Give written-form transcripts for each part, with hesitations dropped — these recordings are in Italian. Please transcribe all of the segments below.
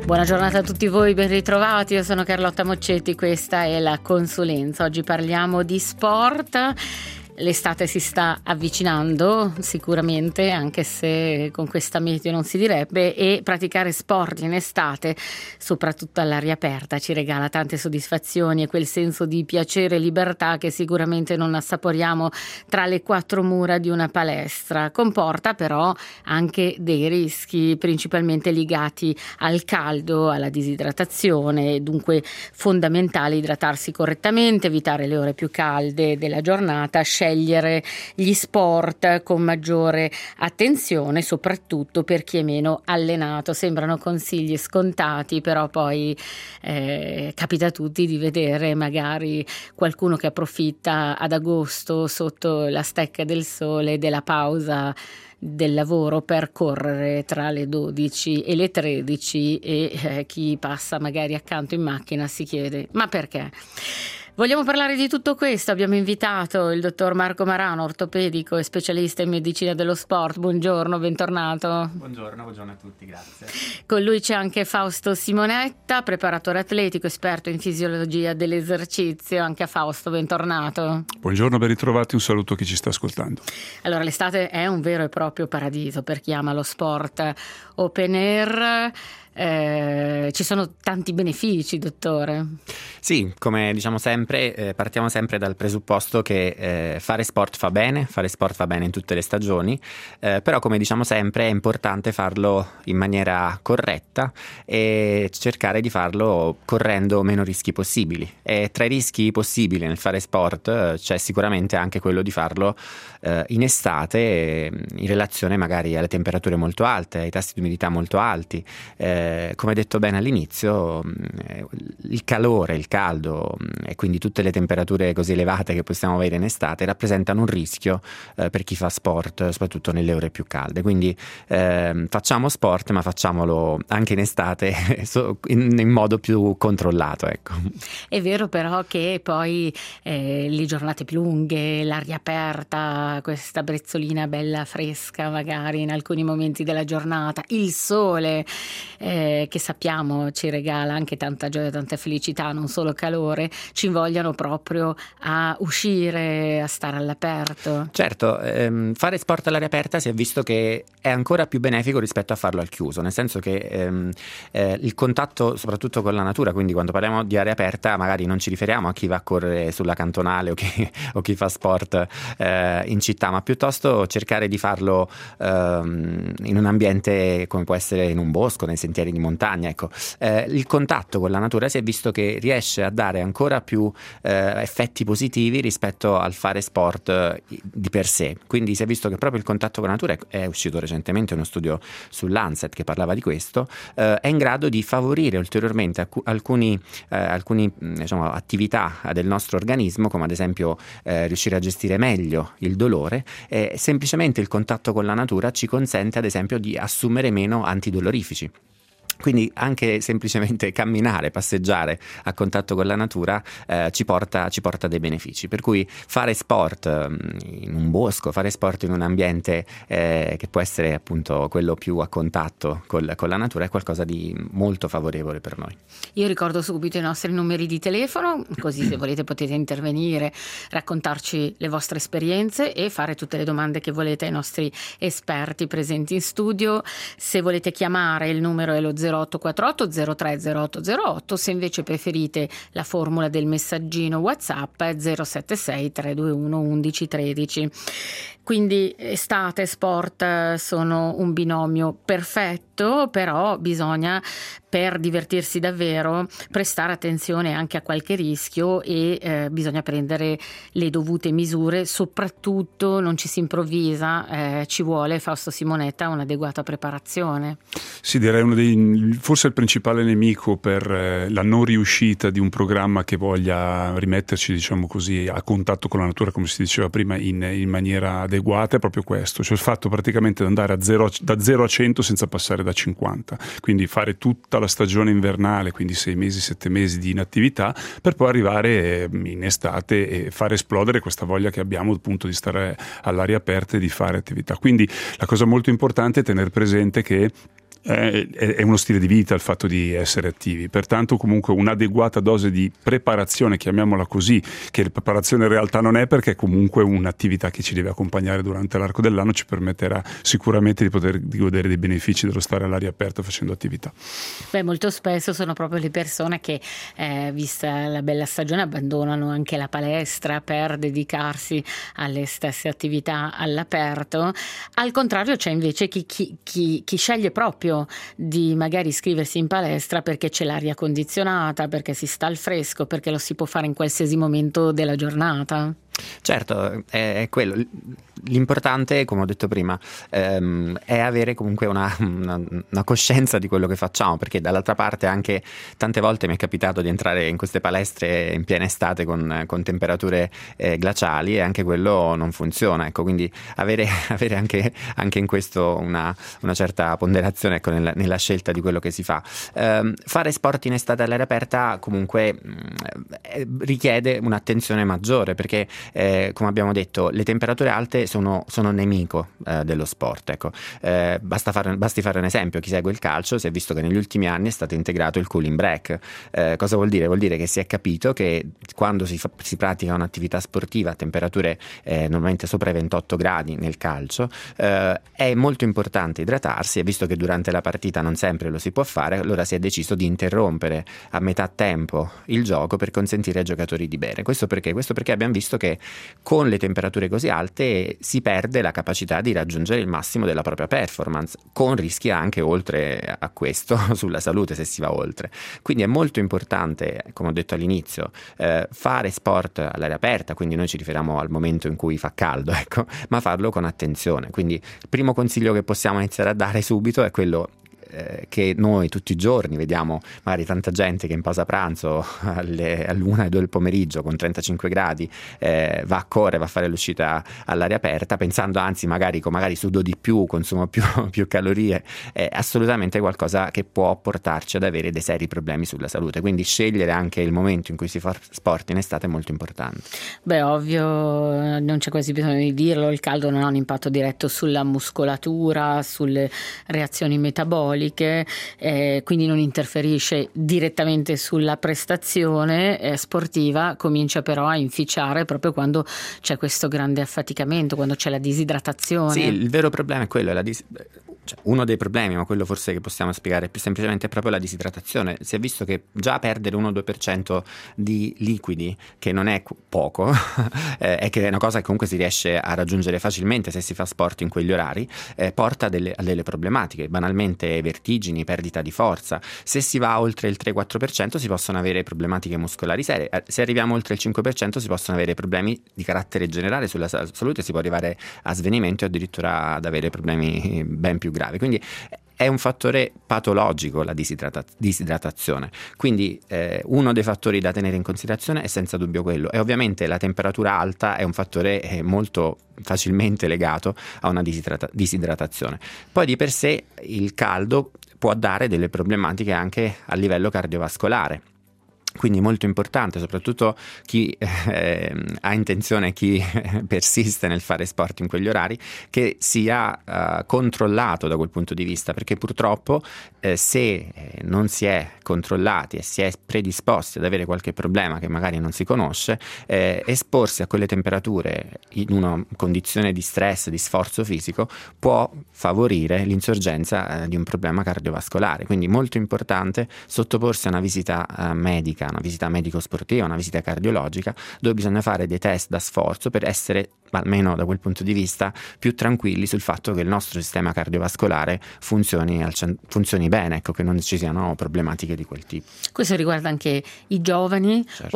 Buona giornata a tutti voi, ben ritrovati. Io sono Carlotta Moccetti, questa è la Consulenza. Oggi parliamo di sport. L'estate si sta avvicinando sicuramente, anche se con questa meteo non si direbbe, e praticare sport in estate, soprattutto all'aria aperta, ci regala tante soddisfazioni e quel senso di piacere e libertà che sicuramente non assaporiamo tra le quattro mura di una palestra. Comporta però anche dei rischi, principalmente legati al caldo, alla disidratazione, dunque fondamentale idratarsi correttamente, evitare le ore più calde della giornata, scegliere gli sport con maggiore attenzione, soprattutto per chi è meno allenato. Sembrano consigli scontati, però poi capita a tutti di vedere magari qualcuno che approfitta ad agosto sotto la stecca del sole della pausa del lavoro per correre tra le 12 e le 13 e chi passa magari accanto in macchina si chiede: ma perché? Vogliamo parlare di tutto questo. Abbiamo invitato il dottor Marco Marano, ortopedico e specialista in medicina dello sport. Buongiorno, bentornato. Buongiorno a tutti, grazie. Con lui c'è anche Fausto Simonetta, preparatore atletico, esperto in fisiologia dell'esercizio. Anche a Fausto, bentornato. Buongiorno, ben ritrovati, un saluto a chi ci sta ascoltando. Allora, l'estate è un vero e proprio paradiso per chi ama lo sport open air. Ci sono tanti benefici, dottore. Sì, come diciamo sempre, partiamo sempre dal presupposto che fare sport fa bene in tutte le stagioni, però come diciamo sempre è importante farlo in maniera corretta e cercare di farlo correndo meno rischi possibili. E tra i rischi possibili nel fare sport c'è sicuramente anche quello di farlo in estate, in relazione magari alle temperature molto alte, ai tassi di umidità molto alti. Come detto bene all'inizio, il calore, il caldo e quindi tutte le temperature così elevate che possiamo avere in estate rappresentano un rischio per chi fa sport, soprattutto nelle ore più calde. Quindi facciamo sport, ma facciamolo anche in estate in modo più controllato, ecco. È vero però che poi le giornate più lunghe, l'aria aperta, questa brezzolina bella fresca magari in alcuni momenti della giornata, il sole che sappiamo ci regala anche tanta gioia, tanta felicità, non solo calore, ci invogliano proprio a uscire, a stare all'aperto. Certo, fare sport all'aria aperta si è visto che è ancora più benefico rispetto a farlo al chiuso, nel senso che il contatto soprattutto con la natura, quindi quando parliamo di aria aperta magari non ci riferiamo a chi va a correre sulla cantonale o chi fa sport in città, ma piuttosto cercare di farlo in un ambiente come può essere in un bosco, nei sentieri di montagna, ecco. Il contatto con la natura si è visto che riesce a dare ancora più effetti positivi rispetto al fare sport di per sé. Quindi si è visto che proprio il contatto con la natura, è uscito recentemente uno studio sull'Lancet che parlava di questo, è in grado di favorire ulteriormente alcuni diciamo, attività del nostro organismo, come ad esempio riuscire a gestire meglio il dolore. Semplicemente il contatto con la natura ci consente ad esempio di assumere meno antidolorifici. Quindi anche semplicemente camminare, passeggiare a contatto con la natura ci porta dei benefici. Per cui fare sport in un bosco, fare sport in un ambiente che può essere appunto quello più a contatto con la natura è qualcosa di molto favorevole per noi. Io ricordo subito i nostri numeri di telefono, così se volete potete intervenire, raccontarci le vostre esperienze e fare tutte le domande che volete ai nostri esperti presenti in studio. Se volete chiamare, il numero è lo 0848 030808, se invece preferite la formula del messaggino WhatsApp è 076 321 1113. Quindi estate e sport sono un binomio perfetto, però bisogna, per divertirsi davvero, prestare attenzione anche a qualche rischio e bisogna prendere le dovute misure, soprattutto non ci si improvvisa, ci vuole, Fausto Simonetta, un'adeguata preparazione. Sì, direi forse il principale nemico per la non riuscita di un programma che voglia rimetterci, diciamo così, a contatto con la natura, come si diceva prima, in maniera adeguata, è proprio questo, cioè il fatto praticamente di andare da 0 a 100 senza passare da 50, quindi fare tutta la stagione invernale, quindi 6 mesi, 7 mesi di inattività, per poi arrivare in estate e fare esplodere questa voglia che abbiamo appunto di stare all'aria aperta e di fare attività. Quindi la cosa molto importante è tenere presente che È uno stile di vita il fatto di essere attivi, pertanto comunque un'adeguata dose di preparazione, chiamiamola così, che la preparazione in realtà non è, perché comunque un'attività che ci deve accompagnare durante l'arco dell'anno, ci permetterà sicuramente di godere dei benefici dello stare all'aria aperta facendo attività. Molto spesso sono proprio le persone che, vista la bella stagione, abbandonano anche la palestra per dedicarsi alle stesse attività all'aperto. Al contrario, c'è invece chi sceglie proprio di magari iscriversi in palestra perché c'è l'aria condizionata, perché si sta al fresco, perché lo si può fare in qualsiasi momento della giornata. Certo, è quello. L'importante, come ho detto prima, è avere comunque una coscienza di quello che facciamo, perché dall'altra parte anche tante volte mi è capitato di entrare in queste palestre in piena estate con temperature glaciali, e anche quello non funziona, ecco. Quindi avere anche in questo una certa ponderazione, ecco, nella scelta di quello che si fa. Fare sport in estate all'aria aperta comunque richiede un'attenzione maggiore, perché come abbiamo detto, le temperature alte sono nemico dello sport, ecco. Basti fare un esempio: chi segue il calcio si è visto che negli ultimi anni è stato integrato il cooling break. Cosa vuol dire? Vuol dire che si è capito che quando si pratica un'attività sportiva a temperature normalmente sopra i 28 gradi nel calcio, è molto importante idratarsi, e visto che durante la partita non sempre lo si può fare, allora si è deciso di interrompere a metà tempo il gioco per consentire ai giocatori di bere. Questo perché abbiamo visto che con le temperature così alte si perde la capacità di raggiungere il massimo della propria performance, con rischi anche oltre a questo sulla salute se si va oltre. Quindi è molto importante, come ho detto all'inizio, fare sport all'aria aperta, quindi noi ci riferiamo al momento in cui fa caldo, ecco, ma farlo con attenzione. Quindi il primo consiglio che possiamo iniziare a dare subito è quello che noi tutti i giorni vediamo magari tanta gente che in pausa pranzo all'1 e 2 del pomeriggio con 35 gradi va a correre, va a fare l'uscita all'aria aperta, pensando anzi magari sudo di più, consumo più calorie. È assolutamente qualcosa che può portarci ad avere dei seri problemi sulla salute, quindi scegliere anche il momento in cui si fa sport in estate è molto importante. Ovvio, non c'è quasi bisogno di dirlo, il caldo non ha un impatto diretto sulla muscolatura, sulle reazioni metaboliche, quindi non interferisce direttamente sulla prestazione sportiva, comincia però a inficiare proprio quando c'è questo grande affaticamento, quando c'è la disidratazione. Sì, il vero problema è quello, uno dei problemi, ma quello forse che possiamo spiegare più semplicemente, è proprio la disidratazione. Si è visto che già perdere 1-2% di liquidi, che non è poco, è che è una cosa che comunque si riesce a raggiungere facilmente se si fa sport in quegli orari, porta a delle problematiche, banalmente vertigini, perdita di forza. Se si va oltre il 3-4% si possono avere problematiche muscolari serie, se arriviamo oltre il 5% si possono avere problemi di carattere generale sulla salute, si può arrivare a svenimento e addirittura ad avere problemi ben più gravi. Quindi è un fattore patologico la disidratazione, quindi uno dei fattori da tenere in considerazione è senza dubbio quello, e ovviamente la temperatura alta è un fattore molto facilmente legato a una disidratazione. Poi di per sé il caldo può dare delle problematiche anche a livello cardiovascolare. Quindi molto importante, soprattutto chi ha intenzione, chi persiste nel fare sport in quegli orari, che sia controllato da quel punto di vista, perché purtroppo se non si è controllati e si è predisposti ad avere qualche problema che magari non si conosce, esporsi a quelle temperature in una condizione di stress, di sforzo fisico, può favorire l'insorgenza di un problema cardiovascolare. Quindi molto importante sottoporsi a una visita medica, una visita medico-sportiva, una visita cardiologica, dove bisogna fare dei test da sforzo per essere, almeno da quel punto di vista, più tranquilli sul fatto che il nostro sistema cardiovascolare funzioni bene, ecco, che non ci siano problematiche di quel tipo. Questo riguarda anche i giovani, certo,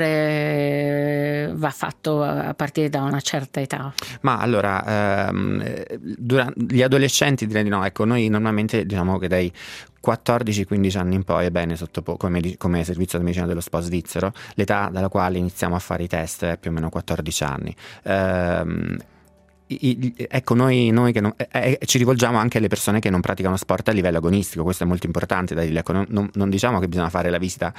oppure va fatto a partire da una certa età? Ma allora, gli adolescenti direi di no, ecco, noi normalmente diciamo che dai 14-15 anni in poi è bene come servizio di medicina dello sport svizzero, l'età dalla quale iniziamo a fare i test è più o meno 14 anni. Ecco, noi che ci rivolgiamo anche alle persone che non praticano sport a livello agonistico, questo è molto importante da dire. Ecco, non diciamo che bisogna fare la visita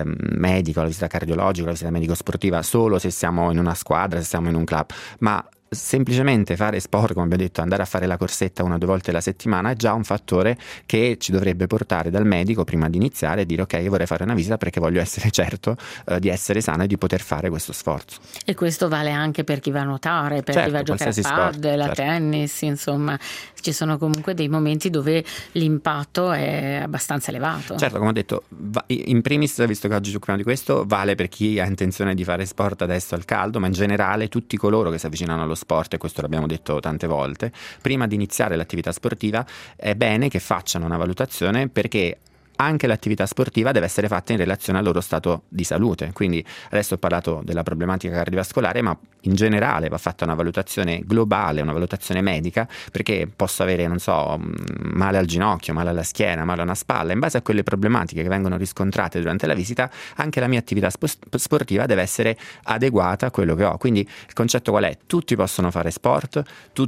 medica, la visita cardiologica, la visita medico-sportiva solo se siamo in una squadra, se siamo in un club, ma semplicemente fare sport, come abbiamo detto, andare a fare la corsetta 1 o 2 volte alla settimana è già un fattore che ci dovrebbe portare dal medico prima di iniziare e dire ok, io vorrei fare una visita perché voglio essere certo di essere sano e di poter fare questo sforzo. E questo vale anche per chi va a nuotare, per certo, chi va a giocare a padel, a tennis, insomma ci sono comunque dei momenti dove l'impatto è abbastanza elevato. Certo, come ho detto, in primis, visto che oggi ci occupiamo di questo, vale per chi ha intenzione di fare sport adesso al caldo, ma in generale tutti coloro che si avvicinano allo sport, e questo l'abbiamo detto tante volte, prima di iniziare l'attività sportiva è bene che facciano una valutazione, perché anche l'attività sportiva deve essere fatta in relazione al loro stato di salute. Quindi adesso ho parlato della problematica cardiovascolare, ma in generale va fatta una valutazione globale, una valutazione medica, perché posso avere, non so, male al ginocchio, male alla schiena, male a una spalla. In base a quelle problematiche che vengono riscontrate durante la visita, anche la mia attività sportiva deve essere adeguata a quello che ho. Quindi il concetto qual è? Tutti possono fare sport,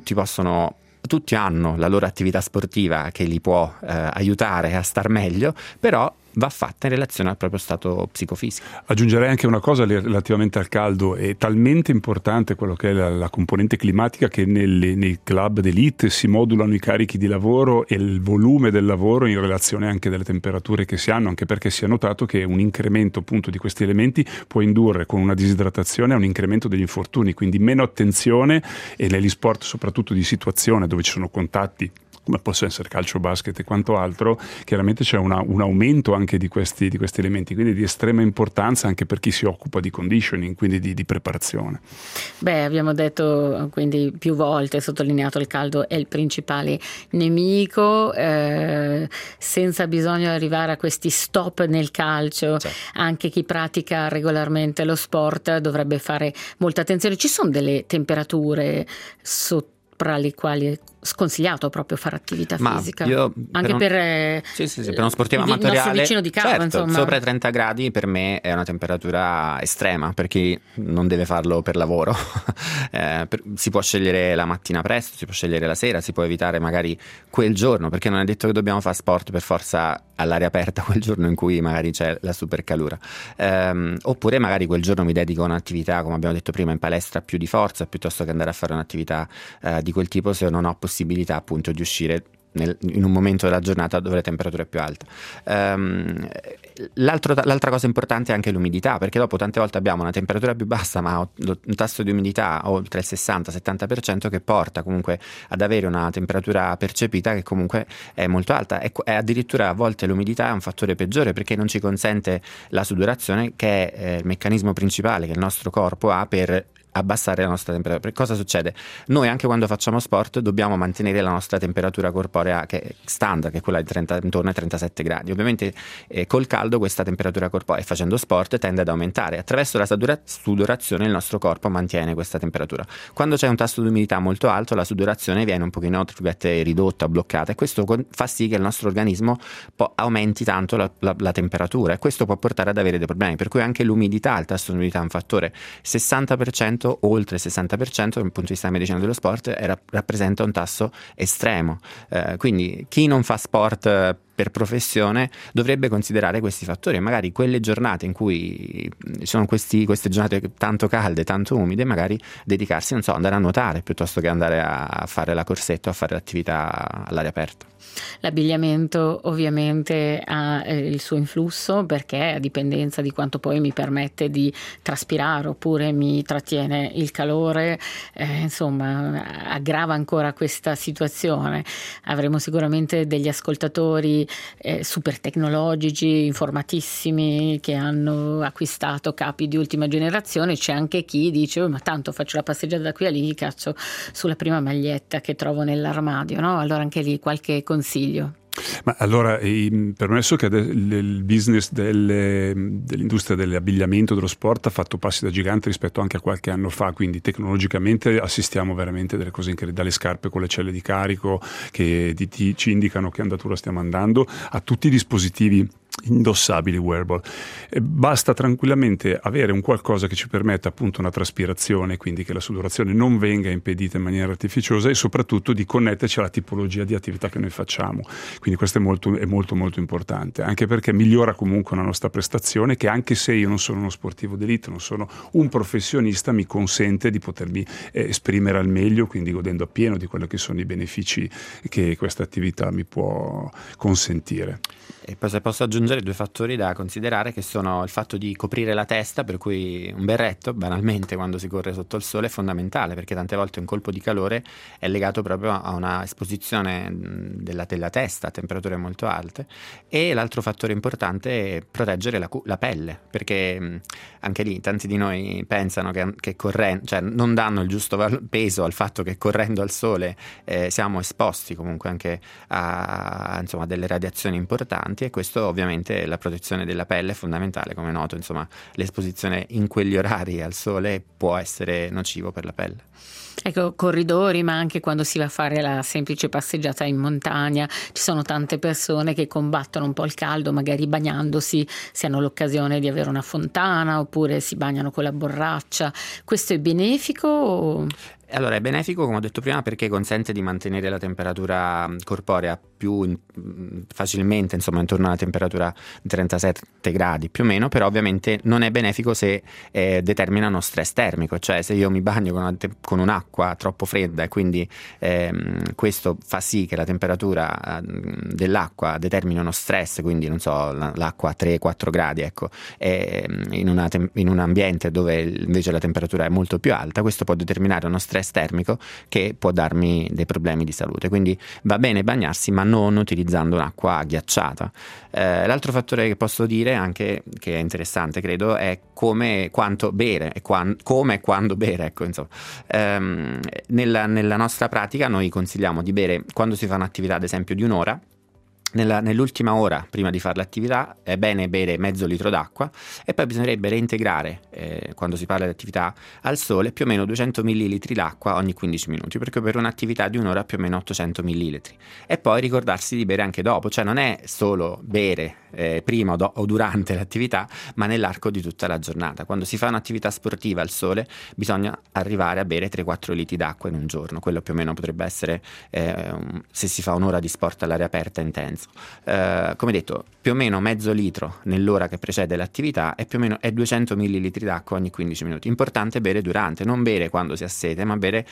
tutti hanno la loro attività sportiva che li può aiutare a star meglio, però va fatta in relazione al proprio stato psicofisico. Aggiungerei anche una cosa relativamente al caldo: è talmente importante quello che è la componente climatica che nei club d'elite si modulano i carichi di lavoro e il volume del lavoro in relazione anche delle temperature che si hanno, anche perché si è notato che un incremento appunto di questi elementi può indurre, con una disidratazione, a un incremento degli infortuni, quindi meno attenzione, e negli sport soprattutto di situazione dove ci sono contatti come possono essere calcio, basket e quanto altro, chiaramente c'è un aumento anche di questi elementi, quindi di estrema importanza anche per chi si occupa di conditioning, quindi di preparazione. Abbiamo detto quindi più volte, sottolineato, il caldo è il principale nemico, senza bisogno di arrivare a questi stop nel calcio. Certo. Anche chi pratica regolarmente lo sport dovrebbe fare molta attenzione. Ci sono delle temperature sotto le quali è sconsigliato proprio fare attività fisica, anche per uno sportivo amatoriale, il nostro vicino di casa, certo, insomma. Sopra i 30 gradi per me è una temperatura estrema, per chi non deve farlo per lavoro. Si può scegliere la mattina presto, si può scegliere la sera, si può evitare magari quel giorno, perché non è detto che dobbiamo fare sport per forza all'aria aperta quel giorno in cui magari c'è la super calura, oppure magari quel giorno mi dedico a un'attività, come abbiamo detto prima, in palestra più di forza, piuttosto che andare a fare un'attività di quel tipo, se non ho possibilità appunto di uscire in un momento della giornata dove la temperatura è più alta. L'altra cosa importante è anche l'umidità, perché dopo tante volte abbiamo una temperatura più bassa ma un tasso di umidità oltre il 60-70% che porta comunque ad avere una temperatura percepita che comunque è molto alta, e addirittura a volte l'umidità è un fattore peggiore, perché non ci consente la sudorazione, che è il meccanismo principale che il nostro corpo ha per abbassare la nostra temperatura. Cosa succede? Noi anche quando facciamo sport dobbiamo mantenere la nostra temperatura corporea che è standard, che è quella di intorno ai 37 gradi. Ovviamente col caldo questa temperatura corporea, e facendo sport, tende ad aumentare. Attraverso la sudorazione il nostro corpo mantiene questa temperatura. Quando c'è un tasso di umidità molto alto, la sudorazione viene un pochino ridotta, bloccata, e questo fa sì che il nostro organismo aumenti tanto la temperatura, e questo può portare ad avere dei problemi, per cui anche l'umidità, il tasso di umidità è un fattore. 60%, oltre il 60% dal punto di vista della medicina dello sport rappresenta un tasso estremo, quindi chi non fa sport per professione dovrebbe considerare questi fattori, e magari quelle giornate in cui ci sono queste giornate tanto calde, tanto umide, magari dedicarsi, non so, andare a nuotare piuttosto che andare a fare la corsetta o a fare l'attività all'aria aperta. L'abbigliamento ovviamente ha il suo influsso, perché a dipendenza di quanto poi mi permette di traspirare oppure mi trattiene il calore, insomma aggrava ancora questa situazione. Avremo sicuramente degli ascoltatori super tecnologici, informatissimi, che hanno acquistato capi di ultima generazione. C'è anche chi dice ma tanto faccio la passeggiata da qui a lì, caccio sulla prima maglietta che trovo nell'armadio, no? Allora anche lì qualche consiglio. Ma allora, permesso che il business dell'industria dell'abbigliamento, dello sport, ha fatto passi da gigante rispetto anche a qualche anno fa, quindi tecnologicamente assistiamo veramente delle cose incredibili, dalle scarpe con le celle di carico che ci indicano che andatura stiamo andando, a tutti i dispositivi indossabili wearable. Basta tranquillamente avere un qualcosa che ci permetta appunto una traspirazione, quindi che la sudorazione non venga impedita in maniera artificiosa, e soprattutto di connetterci alla tipologia di attività che noi facciamo. Quindi questo è molto molto importante, anche perché migliora comunque la nostra prestazione, che anche se io non sono uno sportivo d'elite, non sono un professionista, mi consente di potermi esprimere al meglio, quindi godendo appieno di quelli che sono i benefici che questa attività mi può consentire. E poi, se posso aggiungere, due fattori da considerare, che sono il fatto di coprire la testa, per cui un berretto banalmente quando si corre sotto il sole è fondamentale, perché tante volte un colpo di calore è legato proprio a una esposizione della testa a temperature molto alte. E l'altro fattore importante è proteggere la pelle, perché anche lì tanti di noi pensano che correndo, cioè non danno il giusto peso al fatto che correndo al sole siamo esposti comunque anche a insomma, delle radiazioni importanti, e questo ovviamente, la protezione della pelle è fondamentale. Come è noto, insomma, l'esposizione in quegli orari al sole può essere nocivo per la pelle. Ecco, corridori, ma anche quando si va a fare la semplice passeggiata in montagna, ci sono tante persone che combattono un po' il caldo, magari bagnandosi, se hanno l'occasione di avere una fontana, oppure si bagnano con la borraccia. Questo è benefico? Allora, è benefico, come ho detto prima, perché consente di mantenere la temperatura corporea più facilmente, insomma, intorno alla temperatura di 37 gradi più o meno, però ovviamente non è benefico se determina uno stress termico, cioè se io mi bagno con un'acqua troppo fredda e quindi questo fa sì che la temperatura dell'acqua determini uno stress, quindi non so, l'acqua a 3-4 gradi, ecco, in un ambiente dove invece la temperatura è molto più alta, questo può determinare uno stress termico che può darmi dei problemi di salute. Quindi va bene bagnarsi, ma non utilizzando un'acqua ghiacciata. L'altro fattore che posso dire anche, che è interessante credo, è quanto bere e come e quando bere, ecco, insomma. Nella nostra pratica noi consigliamo di bere quando si fa un'attività ad esempio di un'ora. Nell'ultima ora prima di fare l'attività è bene bere mezzo litro d'acqua, e poi bisognerebbe reintegrare, quando si parla di attività al sole, più o meno 200 ml d'acqua ogni 15 minuti, perché per un'attività di un'ora più o meno 800 ml. E poi ricordarsi di bere anche dopo, cioè non è solo bere prima o durante l'attività, ma nell'arco di tutta la giornata. Quando si fa un'attività sportiva al sole bisogna arrivare a bere 3-4 litri d'acqua in un giorno. Quello più o meno potrebbe essere se si fa un'ora di sport all'aria aperta intenso. Come detto, più o meno mezzo litro nell'ora che precede l'attività e più o meno è 200 ml d'acqua ogni 15 minuti. Importante bere durante, non bere quando si ha sete, ma bere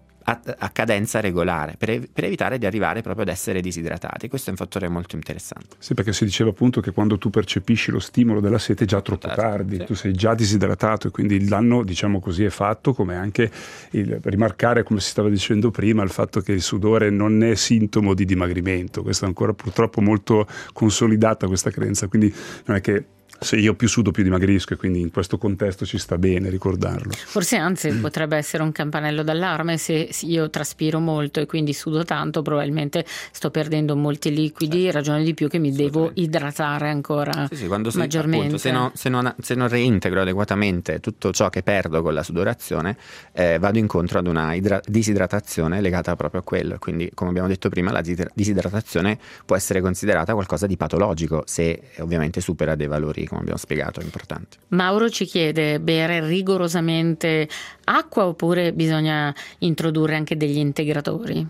a cadenza regolare, per evitare di arrivare proprio ad essere disidratati. Questo è un fattore molto interessante. Sì, perché si diceva appunto che quando tu percepisci lo stimolo della sete è già troppo tardi, sì. Tu sei già disidratato, e quindi il danno, diciamo così, è fatto. Come anche rimarcare, come si stava dicendo prima, il fatto che il sudore non è sintomo di dimagrimento. Questo è ancora purtroppo molto consolidata, questa credenza, quindi non è che se io più sudo più dimagrisco, e quindi in questo contesto ci sta bene ricordarlo. Forse anzi potrebbe essere un campanello d'allarme: se io traspiro molto e quindi sudo tanto, probabilmente sto perdendo molti liquidi, ragione di più che mi devo idratare ancora maggiormente. Appunto, se non reintegro adeguatamente tutto ciò che perdo con la sudorazione, vado incontro ad una disidratazione legata proprio a quello. Quindi, come abbiamo detto prima, la disidratazione può essere considerata qualcosa di patologico se ovviamente supera dei valori, come abbiamo spiegato, è importante. Mauro ci chiede: bere rigorosamente acqua oppure bisogna introdurre anche degli integratori?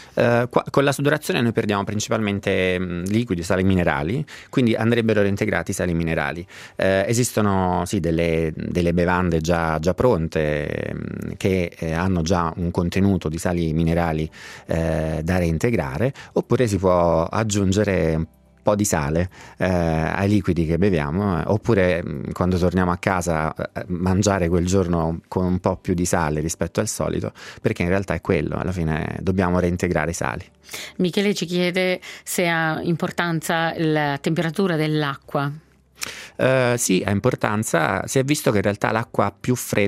Con la sudorazione noi perdiamo principalmente liquidi, sali minerali, quindi andrebbero reintegrati i sali minerali. Esistono sì delle bevande già pronte che hanno già un contenuto di sali minerali da reintegrare, oppure si può aggiungere un po' di sale ai liquidi che beviamo, oppure quando torniamo a casa mangiare quel giorno con un po' più di sale rispetto al solito, perché in realtà è quello, alla fine dobbiamo reintegrare i sali. Michele ci chiede se ha importanza la temperatura dell'acqua. Sì, ha importanza. Si è visto che in realtà l'acqua più fredda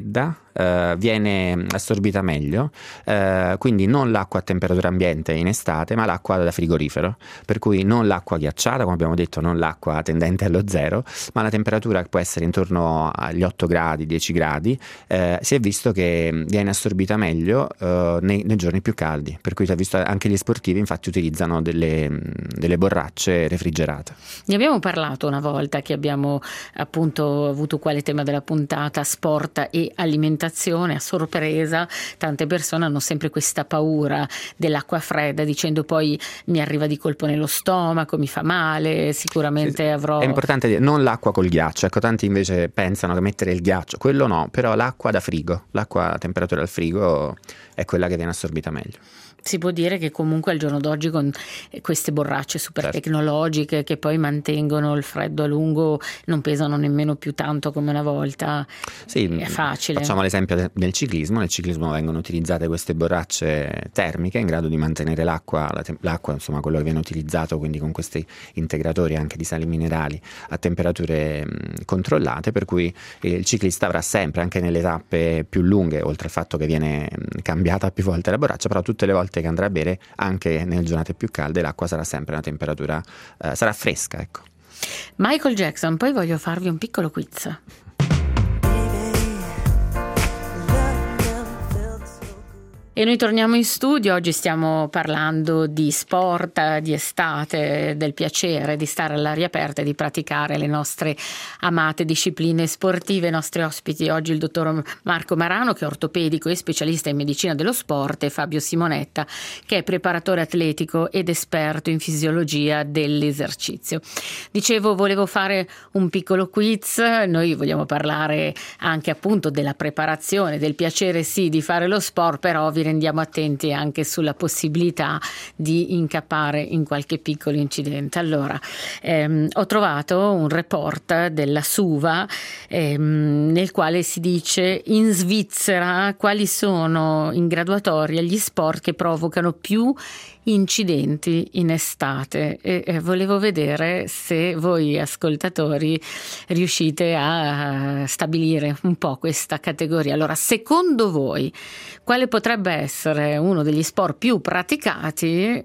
viene assorbita meglio, quindi non l'acqua a temperatura ambiente in estate, ma l'acqua da frigorifero, per cui non l'acqua ghiacciata, come abbiamo detto, non l'acqua tendente allo zero, ma la temperatura che può essere intorno agli 8 gradi, 10 gradi, si è visto che viene assorbita meglio nei giorni più caldi, per cui si è visto anche gli sportivi infatti utilizzano delle borracce refrigerate. Ne abbiamo parlato una volta che abbiamo appunto avuto quale tema della puntata sport e alimentazione. A sorpresa tante persone hanno sempre questa paura dell'acqua fredda, dicendo poi mi arriva di colpo nello stomaco, mi fa male, sicuramente avrò... È importante dire non l'acqua col ghiaccio, ecco, tanti invece pensano che mettere il ghiaccio, quello no, però l'acqua da frigo, l'acqua a temperatura al frigo è quella che viene assorbita meglio. Si può dire che comunque al giorno d'oggi con queste borracce super tecnologiche che poi mantengono il freddo a lungo non pesano nemmeno più tanto come una volta, sì, è facile. Facciamo l'esempio del ciclismo. Nel ciclismo vengono utilizzate queste borracce termiche in grado di mantenere l'acqua insomma quello che viene utilizzato, quindi con questi integratori anche di sali minerali a temperature controllate, per cui il ciclista avrà sempre, anche nelle tappe più lunghe, oltre al fatto che viene cambiata più volte la borraccia, però tutte le volte che andrà a bere, anche nelle giornate più calde, l'acqua sarà sempre a una temperatura sarà fresca, ecco. Michael Jackson, poi voglio farvi un piccolo quiz. E noi torniamo in studio. Oggi stiamo parlando di sport, di estate, del piacere di stare all'aria aperta e di praticare le nostre amate discipline sportive. I nostri ospiti oggi il dottor Marco Marano, che è ortopedico e specialista in medicina dello sport, e Fabio Simonetta, che è preparatore atletico ed esperto in fisiologia dell'esercizio. Dicevo, volevo fare un piccolo quiz. Noi vogliamo parlare anche appunto della preparazione, del piacere sì di fare lo sport, però vi rendiamo attenti anche sulla possibilità di incappare in qualche piccolo incidente. Allora, ho trovato un report della SUVA nel quale si dice in Svizzera quali sono in graduatoria gli sport che provocano più incidenti in estate, e volevo vedere se voi ascoltatori riuscite a stabilire un po' questa categoria. Allora, secondo voi quale potrebbe essere uno degli sport più praticati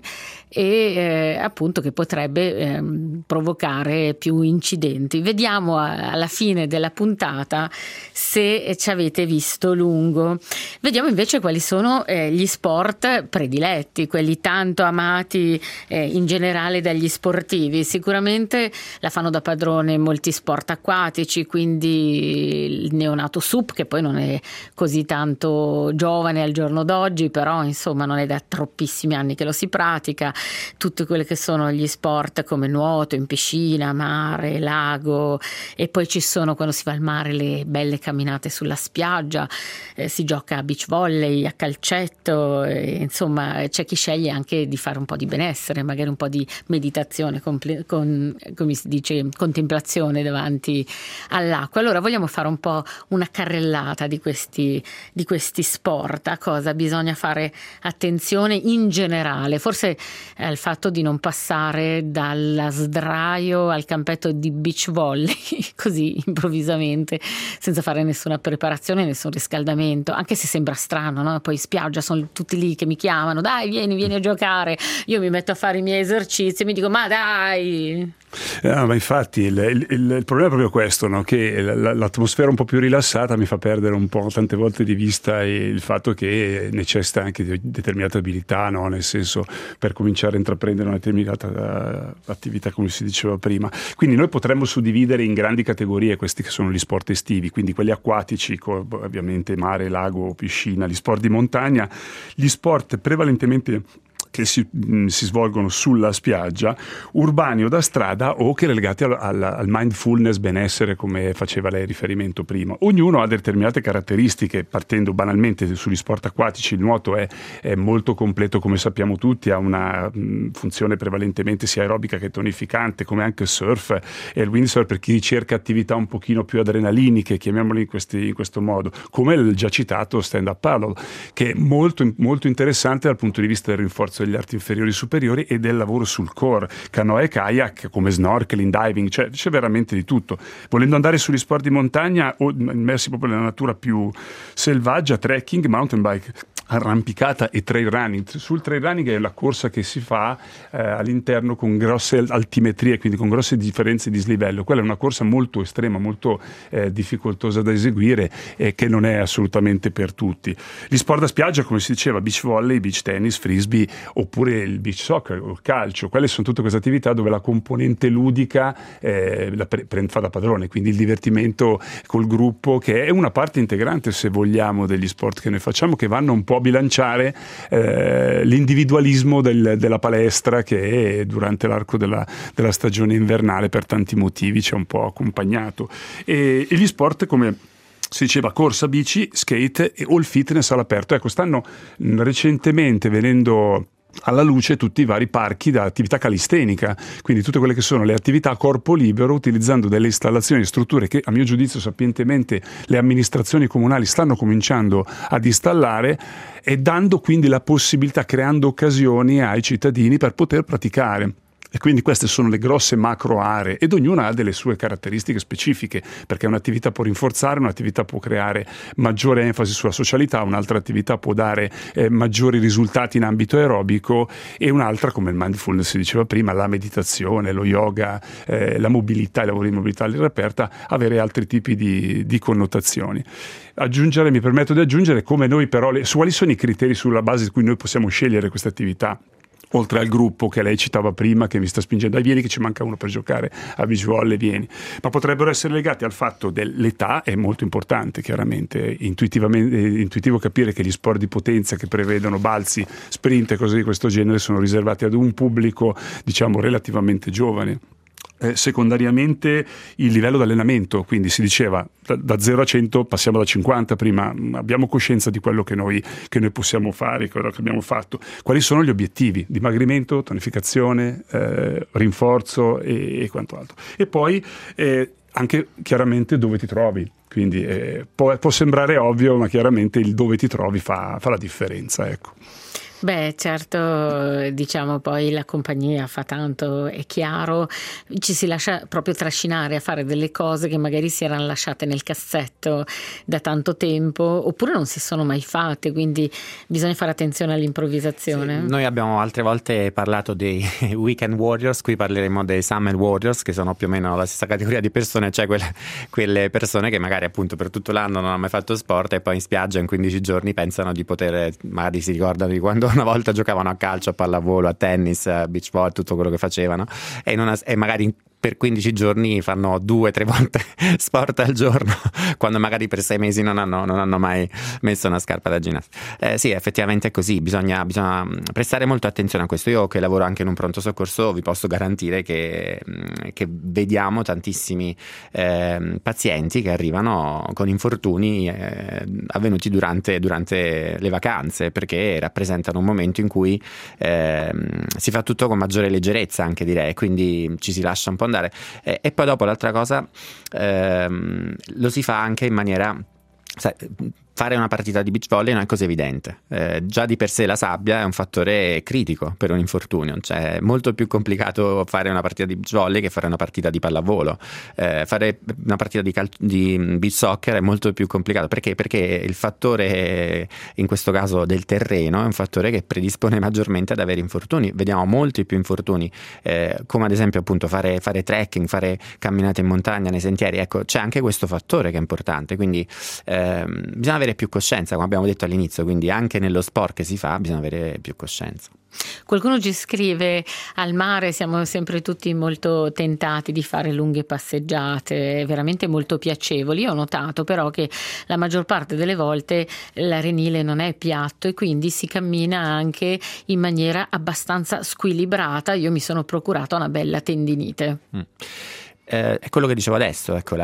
e appunto che potrebbe provocare più incidenti? Vediamo alla fine della puntata se ci avete visto lungo. Vediamo invece quali sono gli sport prediletti, quelli tanto amati in generale dagli sportivi. Sicuramente la fanno da padrone molti sport acquatici, quindi il neonato SUP, che poi non è così tanto giovane al giorno d'oggi, però insomma non è da troppissimi anni che lo si pratica. Tutti quelli che sono gli sport come nuoto in piscina, mare, lago, e poi ci sono, quando si va al mare, le belle camminate sulla spiaggia, si gioca a beach volley, a calcetto, insomma c'è chi sceglie anche di fare un po' di benessere, magari un po' di meditazione come si dice, contemplazione davanti all'acqua. Allora vogliamo fare un po' una carrellata di questi sport. A cosa bisogna fare attenzione in generale? Forse il fatto di non passare dalla sdraio al campetto di beach volley così improvvisamente, senza fare nessuna preparazione, nessun riscaldamento, anche se sembra strano, no? Poi in spiaggia sono tutti lì che mi chiamano, dai vieni a giocare, io mi metto a fare i miei esercizi e mi dico ma dai. Ma infatti il problema è proprio questo, no? Che l'atmosfera un po' più rilassata mi fa perdere un po' tante volte di vista il fatto che necessita anche di determinate abilità, no? Nel senso, per cominciare a intraprendere una determinata attività, come si diceva prima. Quindi noi potremmo suddividere in grandi categorie questi che sono gli sport estivi, quindi quelli acquatici, ovviamente mare, lago, piscina, gli sport di montagna, gli sport prevalentemente che si svolgono sulla spiaggia, urbani o da strada, o che legati al mindfulness, benessere, come faceva lei riferimento prima. Ognuno ha determinate caratteristiche, partendo banalmente sugli sport acquatici. Il nuoto è molto completo, come sappiamo tutti, ha una funzione prevalentemente sia aerobica che tonificante, come anche il surf e il windsurf per chi ricerca attività un pochino più adrenaliniche, chiamiamoli in questo modo, come il già citato stand-up paddle, che è molto, molto interessante dal punto di vista del rinforzo degli arti inferiori e superiori e del lavoro sul core, canoa e kayak, come snorkeling, diving, cioè c'è veramente di tutto. Volendo andare sugli sport di montagna o immersi proprio nella natura più selvaggia, trekking, mountain bike, arrampicata e trail running. Sul trail running è la corsa che si fa all'interno con grosse altimetrie, quindi con grosse differenze di dislivello. Quella è una corsa molto estrema, molto difficoltosa da eseguire e che non è assolutamente per tutti. Gli sport da spiaggia, come si diceva, beach volley, beach tennis, frisbee, oppure il beach soccer o il calcio, quelle sono tutte queste attività dove la componente ludica fa da padrone, quindi il divertimento col gruppo, che è una parte integrante, se vogliamo, degli sport che noi facciamo, che vanno un po' a bilanciare l'individualismo della palestra, che durante l'arco della stagione invernale per tanti motivi ci ha un po' accompagnato, e gli sport come si diceva corsa, bici, skate o il fitness all'aperto. Ecco, stanno recentemente venendo alla luce tutti i vari parchi da attività calistenica, quindi tutte quelle che sono le attività a corpo libero, utilizzando delle installazioni e strutture che a mio giudizio sapientemente le amministrazioni comunali stanno cominciando ad installare, e dando quindi la possibilità, creando occasioni ai cittadini per poter praticare. E quindi queste sono le grosse macro aree, ed ognuna ha delle sue caratteristiche specifiche, perché un'attività può rinforzare, un'attività può creare maggiore enfasi sulla socialità, un'altra attività può dare maggiori risultati in ambito aerobico, e un'altra, come il mindfulness si diceva prima, la meditazione, lo yoga, la mobilità, i lavori di mobilità all'aria aperta, avere altri tipi di connotazioni. Mi permetto di aggiungere come noi però, quali sono i criteri sulla base di cui noi possiamo scegliere queste attività? Oltre al gruppo che lei citava prima, che mi sta spingendo, vieni che ci manca uno per giocare a beach volley, vieni. Ma potrebbero essere legati al fatto dell'età, è molto importante chiaramente, intuitivo capire che gli sport di potenza che prevedono balzi, sprint e cose di questo genere sono riservati ad un pubblico, diciamo, relativamente giovane. Secondariamente il livello di allenamento, quindi si diceva da 0 a 100 passiamo da 50 prima, abbiamo coscienza di quello che noi possiamo fare, quello che abbiamo fatto, quali sono gli obiettivi: dimagrimento, tonificazione, rinforzo e quanto altro, e poi anche chiaramente dove ti trovi, quindi può sembrare ovvio, ma chiaramente il dove ti trovi fa la differenza, ecco. Beh, certo, diciamo, poi la compagnia fa tanto, è chiaro, ci si lascia proprio trascinare a fare delle cose che magari si erano lasciate nel cassetto da tanto tempo, oppure non si sono mai fatte, quindi bisogna fare attenzione all'improvvisazione. Sì, noi abbiamo altre volte parlato dei Weekend Warriors, qui parleremo dei Summer Warriors, che sono più o meno la stessa categoria di persone, cioè quelle persone che magari appunto per tutto l'anno non hanno mai fatto sport e poi in spiaggia in 15 giorni pensano di poter, magari si ricordano di quando una volta giocavano a calcio, a pallavolo, a tennis, a beach volley, tutto quello che facevano, e magari per 15 giorni fanno 2-3 volte sport al giorno, quando magari per 6 mesi non hanno mai messo una scarpa da ginnastica. Sì, effettivamente è così, bisogna prestare molto attenzione a questo. Io che lavoro anche in un pronto soccorso vi posso garantire che vediamo tantissimi pazienti che arrivano con infortuni avvenuti durante le vacanze, perché rappresentano un momento in cui si fa tutto con maggiore leggerezza, anche direi, quindi ci si lascia un po' andare. E poi dopo l'altra cosa, lo si fa anche in maniera, fare una partita di beach volley non è così evidente, già di per sé la sabbia è un fattore critico per un infortunio, cioè è molto più complicato fare una partita di beach volley che fare una partita di pallavolo. Fare una partita di beach soccer è molto più complicato, perché il fattore, in questo caso del terreno, è un fattore che predispone maggiormente ad avere infortuni. Vediamo molti più infortuni, come ad esempio appunto fare trekking, fare camminate in montagna, nei sentieri. Ecco, c'è anche questo fattore che è importante, quindi bisogna avere più coscienza, come abbiamo detto all'inizio, quindi anche nello sport che si fa bisogna avere più coscienza. Qualcuno ci scrive: al mare siamo sempre tutti molto tentati di fare lunghe passeggiate veramente molto piacevoli. Io ho notato però che la maggior parte delle volte l'arenile non è piatto e quindi si cammina anche in maniera abbastanza squilibrata. Io mi sono procurata una bella tendinite. È quello che dicevo adesso, ecco,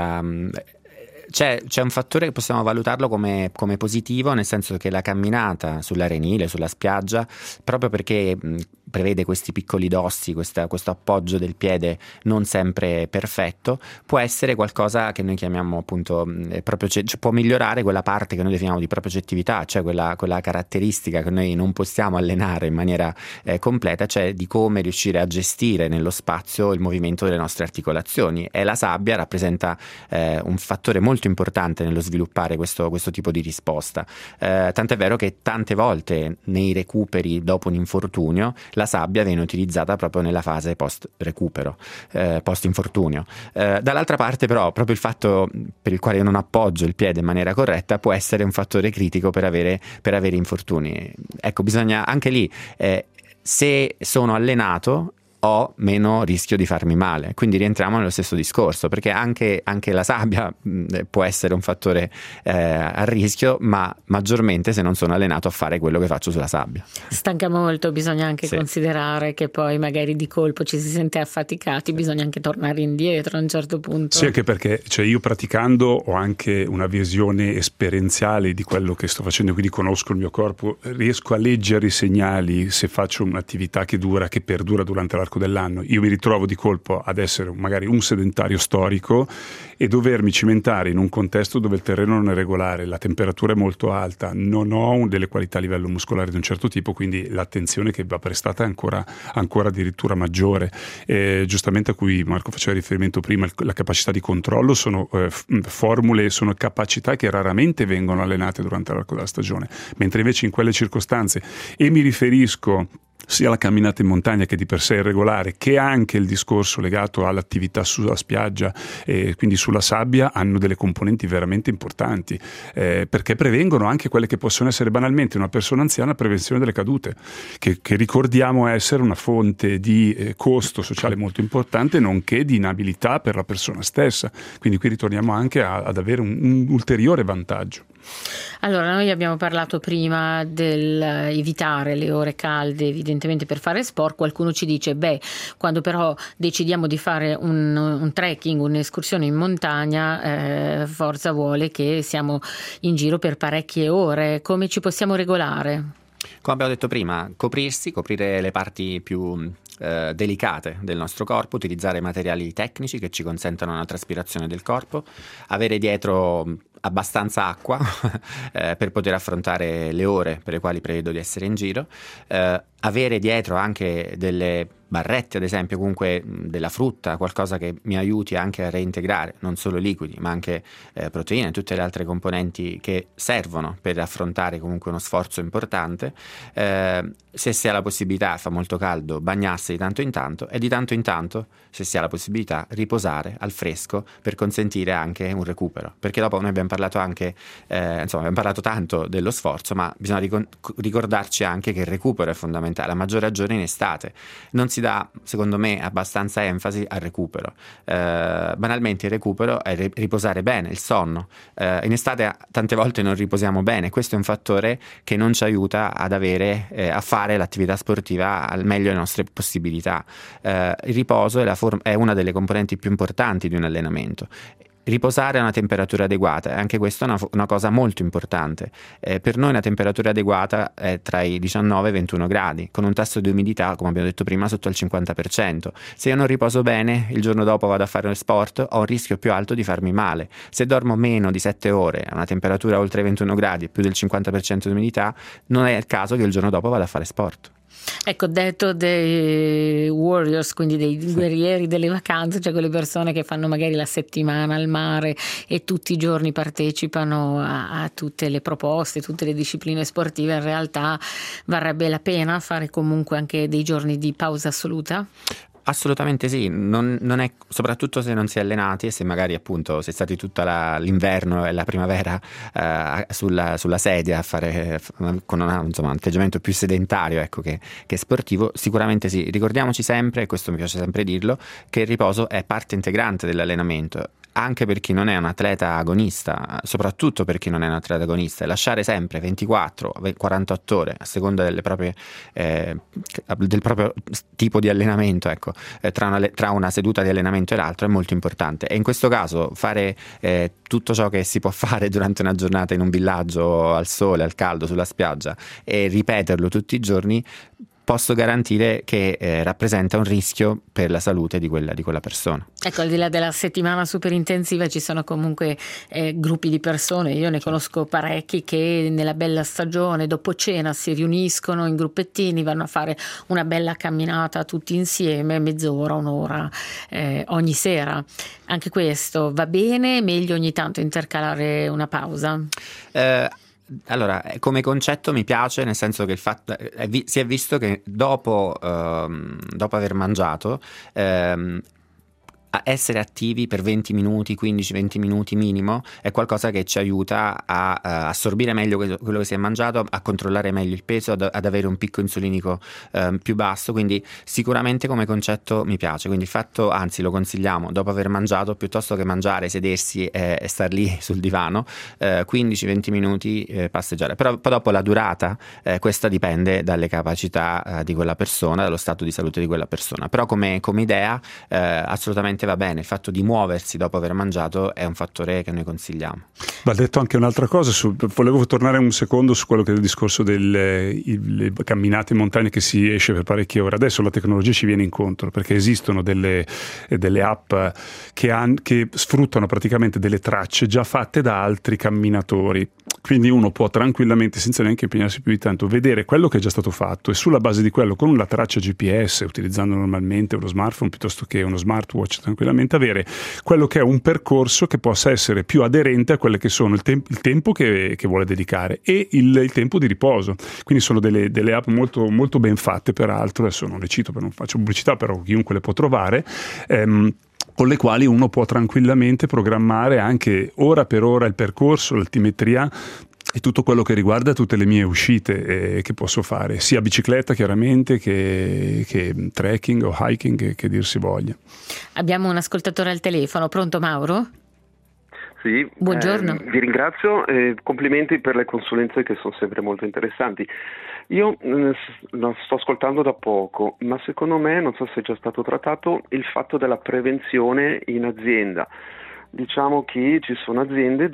c'è un fattore che possiamo valutarlo come positivo, nel senso che la camminata sull'arenile, sulla spiaggia, proprio perché prevede questi piccoli dossi, questo appoggio del piede non sempre perfetto, può essere qualcosa che noi chiamiamo appunto può migliorare quella parte che noi definiamo di propriocettività, cioè quella caratteristica che noi non possiamo allenare in maniera completa, cioè di come riuscire a gestire nello spazio il movimento delle nostre articolazioni, e la sabbia rappresenta un fattore molto importante nello sviluppare questo tipo di risposta, tant'è vero che tante volte nei recuperi dopo un infortunio la sabbia viene utilizzata proprio nella fase post recupero, post infortunio. Dall'altra parte però proprio il fatto per il quale io non appoggio il piede in maniera corretta può essere un fattore critico per avere infortuni. Ecco, bisogna anche lì, se sono allenato ho meno rischio di farmi male, quindi rientriamo nello stesso discorso, perché anche la sabbia può essere un fattore a rischio, ma maggiormente se non sono allenato a fare quello che faccio sulla sabbia. Stanca molto, bisogna anche considerare che poi magari di colpo ci si sente affaticati, bisogna anche tornare indietro a un certo punto. Sì, anche perché io praticando ho anche una visione esperienziale di quello che sto facendo, quindi conosco il mio corpo, riesco a leggere i segnali se faccio un'attività che perdura durante l'arco dell'anno. Io mi ritrovo di colpo ad essere magari un sedentario storico e dovermi cimentare in un contesto dove il terreno non è regolare, la temperatura è molto alta, non ho delle qualità a livello muscolare di un certo tipo, quindi l'attenzione che va prestata è ancora addirittura maggiore. Giustamente a cui Marco faceva riferimento prima, la capacità di controllo sono formule, sono capacità che raramente vengono allenate durante l'arco della stagione, mentre invece in quelle circostanze, e mi riferisco sia la camminata in montagna, che di per sé è irregolare, che anche il discorso legato all'attività sulla spiaggia e quindi sulla sabbia, hanno delle componenti veramente importanti, perché prevengono anche quelle che possono essere banalmente una persona anziana, prevenzione delle cadute, che ricordiamo essere una fonte di costo sociale molto importante, nonché di inabilità per la persona stessa. Quindi qui ritorniamo anche ad avere un ulteriore vantaggio. Allora, noi abbiamo parlato prima del evitare le ore calde, evidentemente per fare sport. Qualcuno ci dice, quando però decidiamo di fare un trekking, un'escursione in montagna, forza vuole che siamo in giro per parecchie ore. Come ci possiamo regolare? Come abbiamo detto prima, coprire le parti più delicate del nostro corpo, utilizzare materiali tecnici che ci consentano una traspirazione del corpo, avere dietro abbastanza acqua per poter affrontare le ore per le quali prevedo di essere in giro, avere dietro anche delle barrette, ad esempio, comunque della frutta, qualcosa che mi aiuti anche a reintegrare non solo liquidi ma anche proteine e tutte le altre componenti che servono per affrontare comunque uno sforzo importante. Se si ha la possibilità, fa molto caldo, bagnarsi di tanto in tanto, e di tanto in tanto, se si ha la possibilità, riposare al fresco per consentire anche un recupero, perché dopo noi abbiamo parlato anche abbiamo parlato tanto dello sforzo, ma bisogna ricordarci anche che il recupero è fondamentale, a maggior ragione in estate. Non si dà, secondo me, abbastanza enfasi al recupero. Banalmente il recupero è riposare bene, il sonno. In estate tante volte non riposiamo bene, questo è un fattore che non ci aiuta ad avere a fare l'attività sportiva al meglio delle nostre possibilità. Il riposo è una delle componenti più importanti di un allenamento. Riposare a una temperatura adeguata, e anche questa è una cosa molto importante. Per noi una temperatura adeguata è tra i 19 e i 21 gradi, con un tasso di umidità, come abbiamo detto prima, sotto il 50%. Se io non riposo bene, il giorno dopo vado a fare sport, ho un rischio più alto di farmi male. Se dormo meno di 7 ore a una temperatura oltre i 21 gradi e più del 50% di umidità, non è il caso che il giorno dopo vada a fare sport. Ecco, detto dei warriors, quindi dei guerrieri delle vacanze, cioè quelle persone che fanno magari la settimana al mare e tutti i giorni partecipano a tutte le proposte, tutte le discipline sportive, in realtà varrebbe la pena fare comunque anche dei giorni di pausa assoluta? Assolutamente sì, non è, soprattutto se non si è allenati e se magari appunto sei stati tutto l'inverno e la primavera sulla sedia a fare con un atteggiamento più sedentario, ecco, che sportivo. Sicuramente sì, ricordiamoci sempre, e questo mi piace sempre dirlo, che il riposo è parte integrante dell'allenamento, anche per chi non è un atleta agonista, soprattutto per chi non è un atleta agonista, lasciare sempre 24-48 ore a seconda del proprio tipo di allenamento, ecco, tra una seduta di allenamento e l'altra è molto importante. E in questo caso fare tutto ciò che si può fare durante una giornata in un villaggio al sole, al caldo, sulla spiaggia, e ripeterlo tutti i giorni posso garantire che rappresenta un rischio per la salute di quella persona. Ecco, al di là della settimana super intensiva ci sono comunque gruppi di persone, io ne conosco parecchi che nella bella stagione dopo cena si riuniscono in gruppettini, vanno a fare una bella camminata tutti insieme, mezz'ora, un'ora ogni sera. Anche questo va bene, meglio ogni tanto intercalare una pausa? Allora, come concetto mi piace, nel senso che si è visto che dopo aver mangiato, a essere attivi per 20 minuti, 15-20 minuti minimo, è qualcosa che ci aiuta a assorbire meglio quello che si è mangiato, a controllare meglio il peso, ad avere un picco insulinico più basso, quindi sicuramente come concetto mi piace, quindi anzi lo consigliamo dopo aver mangiato, piuttosto che mangiare, sedersi e star lì sul divano, 15-20 minuti passeggiare, però poi dopo la durata, questa dipende dalle capacità di quella persona, dallo stato di salute di quella persona, però come idea assolutamente va bene, il fatto di muoversi dopo aver mangiato è un fattore che noi consigliamo. Va detto anche un'altra cosa, volevo tornare un secondo su quello che è il discorso delle camminate in montagna, che si esce per parecchie ore. Adesso la tecnologia ci viene incontro, perché esistono delle app che sfruttano praticamente delle tracce già fatte da altri camminatori, quindi uno può tranquillamente, senza neanche impegnarsi più di tanto, vedere quello che è già stato fatto e sulla base di quello, con una traccia GPS, utilizzando normalmente uno smartphone piuttosto che uno smartwatch, tranquillamente avere quello che è un percorso che possa essere più aderente a quelle che sono il tempo che vuole dedicare e il tempo di riposo. Quindi sono delle app molto, molto ben fatte, peraltro, adesso non le cito perché non faccio pubblicità, però chiunque le può trovare, con le quali uno può tranquillamente programmare anche ora per ora il percorso, l'altimetria e tutto quello che riguarda tutte le mie uscite che posso fare, sia bicicletta chiaramente che trekking o hiking, che dir si voglia. Abbiamo un ascoltatore al telefono, pronto Mauro? Sì, buongiorno. Vi ringrazio, complimenti per le consulenze che sono sempre molto interessanti. Io lo sto ascoltando da poco, ma secondo me, non so se è già stato trattato, il fatto della prevenzione in azienda. Diciamo che ci sono aziende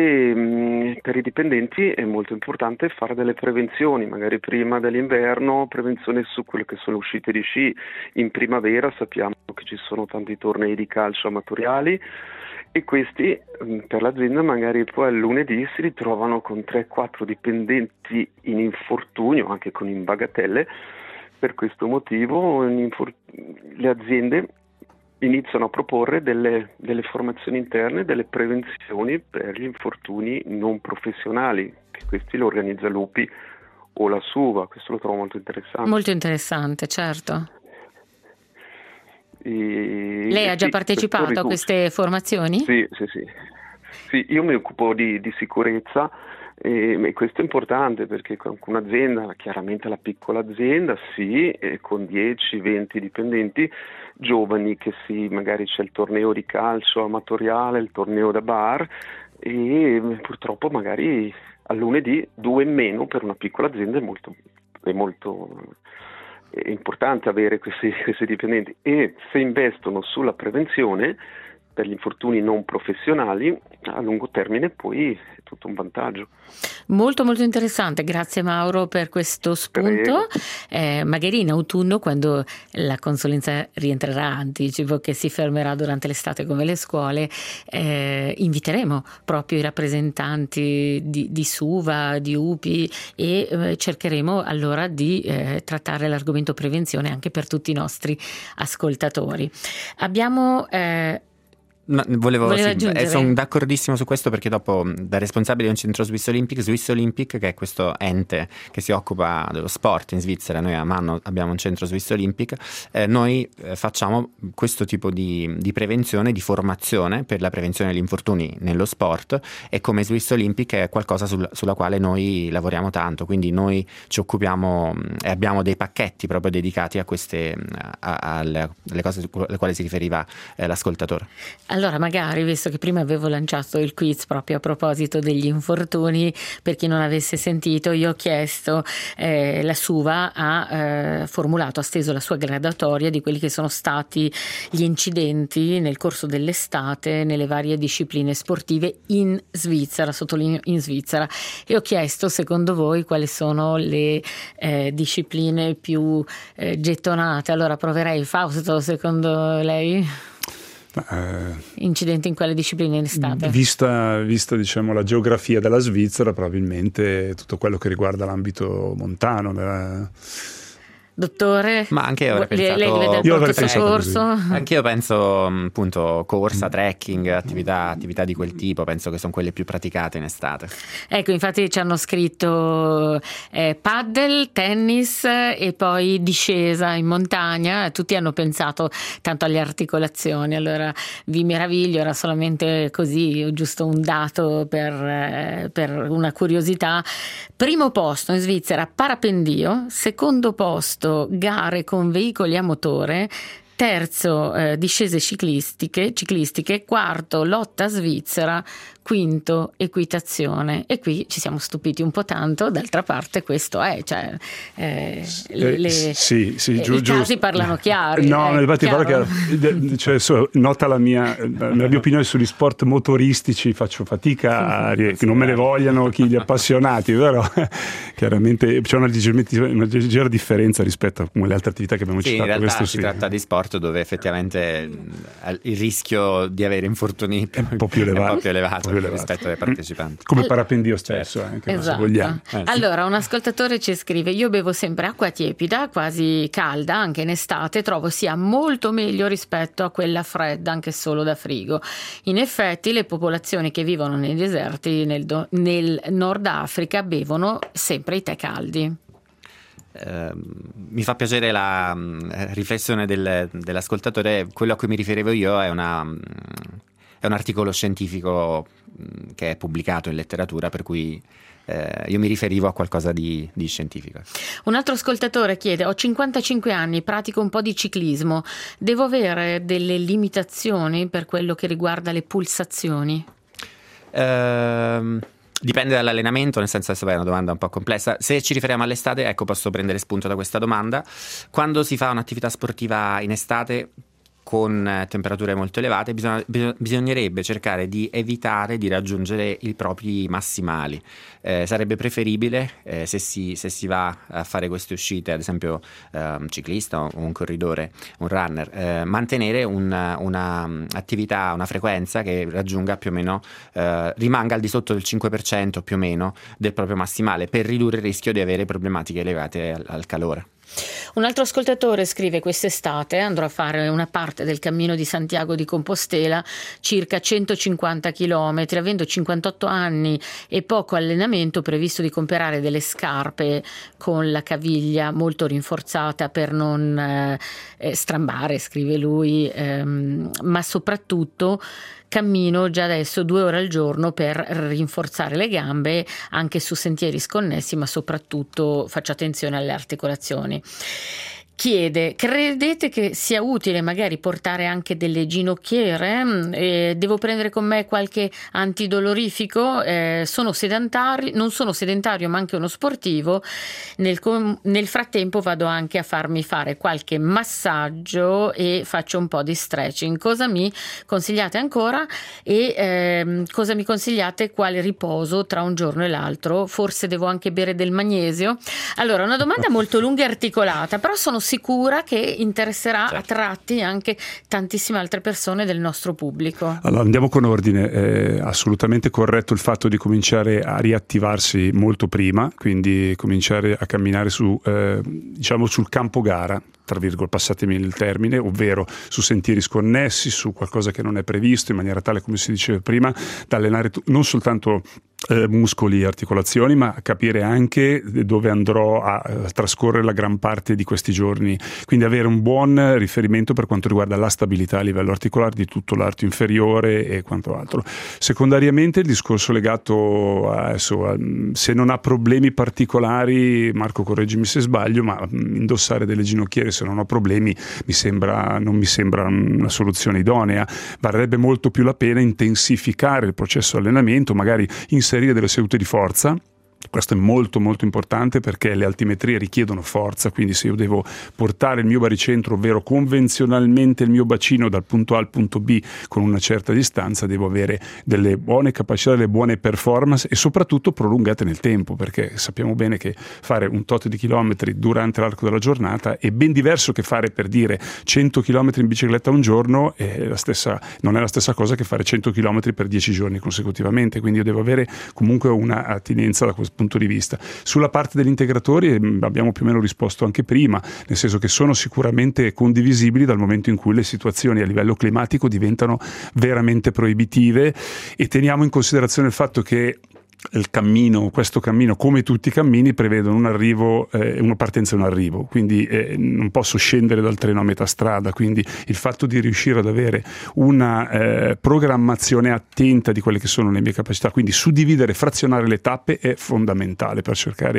dove per i dipendenti è molto importante fare delle prevenzioni, magari prima dell'inverno, prevenzione su quelle che sono uscite di sci. In primavera sappiamo che ci sono tanti tornei di calcio amatoriali e questi per l'azienda magari poi al lunedì si ritrovano con 3-4 dipendenti in infortunio, anche con in bagatelle. Per questo motivo le aziende iniziano a proporre delle formazioni interne, delle prevenzioni per gli infortuni non professionali, che questi lo organizza l'UPI o la SUVA. Questo lo trovo molto interessante. Molto interessante, certo. Lei ha già partecipato a queste formazioni? Sì, io mi occupo di sicurezza e questo è importante perché con un'azienda, chiaramente la piccola azienda, sì, con 10-20 dipendenti giovani, che magari c'è il torneo di calcio amatoriale, il torneo da bar e purtroppo magari al lunedì 2 in meno per una piccola azienda è molto importante avere questi dipendenti, e se investono sulla prevenzione per gli infortuni non professionali a lungo termine poi è tutto un vantaggio. Molto molto interessante, grazie Mauro per questo spunto. Magari in autunno, quando la consulenza rientrerà, anticipo che si fermerà durante l'estate come le scuole, inviteremo proprio i rappresentanti di SUVA, di UPI e cercheremo allora di trattare l'argomento prevenzione anche per tutti i nostri ascoltatori. Abbiamo Volevo sono d'accordissimo su questo, perché dopo, da responsabile di un centro Swiss Olympic, che è questo ente che si occupa dello sport in Svizzera, noi a Manno abbiamo un centro Swiss Olympic, noi facciamo questo tipo di prevenzione, di formazione per la prevenzione degli infortuni nello sport, e come Swiss Olympic è qualcosa sulla quale noi lavoriamo tanto, quindi noi ci occupiamo e abbiamo dei pacchetti proprio dedicati a queste alle cose alle quali si riferiva l'ascoltatore. Allora magari, visto che prima avevo lanciato il quiz proprio a proposito degli infortuni, per chi non avesse sentito, io ho chiesto, la SUVA ha formulato, ha steso la sua graduatoria di quelli che sono stati gli incidenti nel corso dell'estate nelle varie discipline sportive in Svizzera, sottolineo in Svizzera, e ho chiesto secondo voi quali sono le discipline più gettonate. Allora proverei, Fausto, secondo lei? Incidenti in quale discipline in estate? Vista diciamo la geografia della Svizzera, probabilmente tutto quello che riguarda l'ambito montano. Dottore, ma anche io avrei pensato anche io penso appunto corsa, trekking, attività di quel tipo, penso che sono quelle più praticate in estate. Ecco, infatti ci hanno scritto paddle, tennis e poi discesa in montagna, tutti hanno pensato tanto alle articolazioni, allora vi meraviglio, era solamente così, giusto un dato per una curiosità. Primo posto in Svizzera parapendio, secondo posto gare con veicoli a motore, terzo discese ciclistiche, quarto lotta svizzera, quinto equitazione. E qui ci siamo stupiti un po' tanto, d'altra parte questo è, cioè i casi parlano chiari. No, infatti cioè, nota la mia opinione sugli sport motoristici, faccio fatica che non me ne vogliano gli appassionati, però chiaramente c'è una leggera differenza rispetto a le altre attività che abbiamo citato. In realtà si tratta di sport dove effettivamente il rischio di avere infortuni è un po' più elevato rispetto ai partecipanti, come parapendio stesso, anche esatto. Se vogliamo. Allora un ascoltatore ci scrive: io bevo sempre acqua tiepida, quasi calda, anche in estate trovo sia molto meglio rispetto a quella fredda, anche solo da frigo. In effetti le popolazioni che vivono nei deserti nel Nord Africa bevono sempre i tè caldi. Mi fa piacere la riflessione dell'ascoltatore. Quello a cui mi riferivo io è un articolo scientifico che è pubblicato in letteratura, per cui io mi riferivo a qualcosa di scientifico. Un altro ascoltatore chiede: ho 55 anni, pratico un po' di ciclismo, devo avere delle limitazioni per quello che riguarda le pulsazioni? Dipende dall'allenamento, nel senso, adesso è una domanda un po' complessa. Se ci riferiamo all'estate, ecco, posso prendere spunto da questa domanda. Quando si fa un'attività sportiva in estate con temperature molto elevate, bisognerebbe cercare di evitare di raggiungere i propri massimali. Sarebbe preferibile, se si va a fare queste uscite, ad esempio un ciclista o un corridore, un runner, mantenere una attività, una frequenza che raggiunga più o meno, rimanga al di sotto del 5% più o meno del proprio massimale, per ridurre il rischio di avere problematiche legate al calore. Un altro ascoltatore scrive: quest'estate andrò a fare una parte del cammino di Santiago di Compostela, circa 150 km, avendo 58 anni e poco allenamento, previsto di comprare delle scarpe con la caviglia molto rinforzata per non strambare, scrive lui, ma soprattutto cammino già adesso 2 ore al giorno per rinforzare le gambe, anche su sentieri sconnessi, ma soprattutto faccio attenzione alle articolazioni. Chiede: credete che sia utile magari portare anche delle ginocchiere? Devo prendere con me qualche antidolorifico? Sono sedentario, non sono sedentario ma anche uno sportivo. Nel frattempo vado anche a farmi fare qualche massaggio e faccio un po' di stretching. Cosa mi consigliate ancora? E cosa mi consigliate? Quale riposo tra un giorno e l'altro? Forse devo anche bere del magnesio? Allora, una domanda molto lunga e articolata, però sono sicura che interesserà a tratti anche tantissime altre persone del nostro pubblico. Allora andiamo con ordine. È assolutamente corretto il fatto di cominciare a riattivarsi molto prima, quindi cominciare a camminare diciamo sul campo gara, tra virgolette, passatemi il termine, ovvero su sentieri sconnessi, su qualcosa che non è previsto, in maniera tale, come si diceva prima, da allenare non soltanto muscoli e articolazioni, ma capire anche dove andrò a trascorrere la gran parte di questi giorni, quindi avere un buon riferimento per quanto riguarda la stabilità a livello articolare di tutto l'arto inferiore e quanto altro. Secondariamente il discorso legato a se non ha problemi particolari, Marco correggimi se sbaglio, ma indossare delle ginocchiere se non ho problemi non mi sembra una soluzione idonea. Varrebbe molto più la pena intensificare il processo di allenamento, magari inserire delle sedute di forza. Questo è molto molto importante perché le altimetrie richiedono forza, quindi se io devo portare il mio baricentro, ovvero convenzionalmente il mio bacino dal punto A al punto B con una certa distanza, devo avere delle buone capacità, delle buone performance e soprattutto prolungate nel tempo, perché sappiamo bene che fare un tot di chilometri durante l'arco della giornata è ben diverso che fare, per dire, 100 chilometri in bicicletta un giorno, non è la stessa cosa che fare 100 chilometri per 10 giorni consecutivamente, quindi io devo avere comunque una attinenza da questo punto di vista. Sulla parte degli integratori abbiamo più o meno risposto anche prima, nel senso che sono sicuramente condivisibili dal momento in cui le situazioni a livello climatico diventano veramente proibitive, e teniamo in considerazione il fatto che questo cammino, come tutti i cammini, prevedono un arrivo, una partenza e un arrivo, quindi non posso scendere dal treno a metà strada, quindi il fatto di riuscire ad avere una programmazione attenta di quelle che sono le mie capacità, quindi suddividere, frazionare le tappe è fondamentale per cercare